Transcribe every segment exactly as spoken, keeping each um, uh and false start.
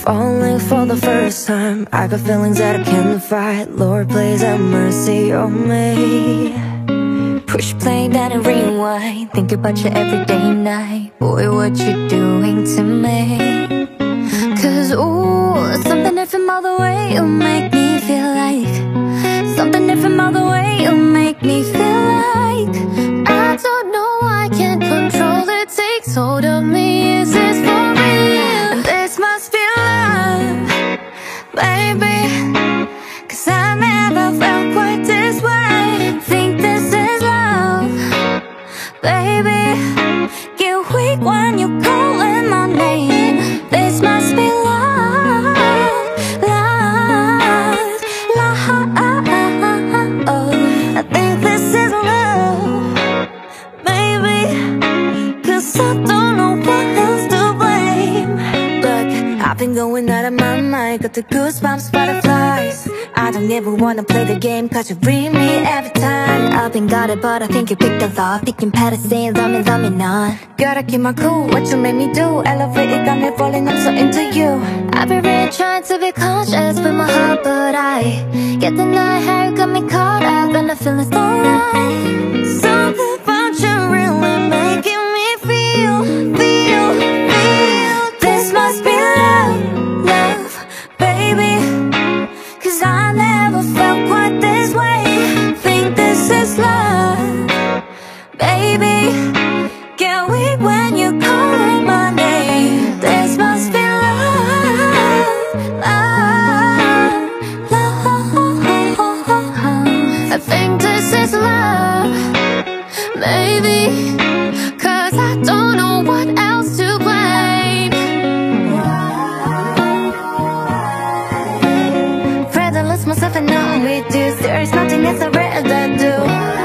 Falling for the first time, I got feelings that I can't fight. Lord, please have mercy on me. Push play, then and rewind. Think about you every day and night. Boy, what you doing to me? Cause ooh, something different all the way. You make me feel like something different all the way. You make me feel like I don't know, I can't control it. Takes hold of me, is this for real? This must be love, baby, cause I never felt quite this way. Think this is love, baby. Get weak when you're calling my name. This must be love, love, love. I think this is love, baby, cause I don't know what else to blame. Look, I've been going out of my mind, got the goosebumps, butterflies. I don't ever wanna play the game, cause you bring me every time. I've been got it, but I think you picked a lot. Picking patterns, saying love me, love me not. Gotta keep my cool, what you made me do. Elevated, got me falling, I'm so into you. I've been really trying to be conscious with my heart, but I get the night how you got me caught up, and I feel it's alright. Something about you really making me feel, feel, feel. This must be love, love, baby, cause I never felt quite this way. Think this is love, baby. Get weak when you call my name. This must be love, love, love. I think this is love, baby, cause I don't know what else to blame. Rather lose myself and not with you. There is nothing else I'd rather do.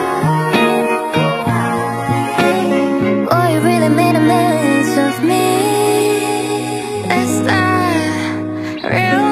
Oh, you really made a mess of me. Is that real?